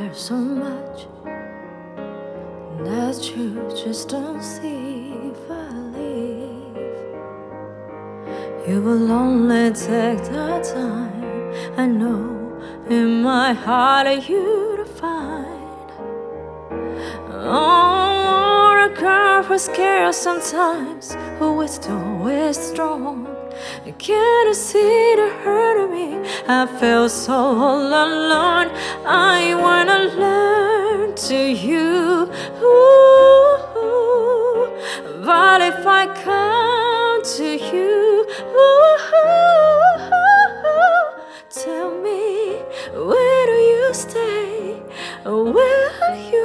there's so much that you just don't see if I leave. You will only take the time. I know in my heart are you to find. Oh, a girl who's scared sometimes, who is always strong. Can't you see the hurt of me? I feel so all alone. I wanna learn to you. Ooh, but if I come to you, tell me, where do you stay? Where are you?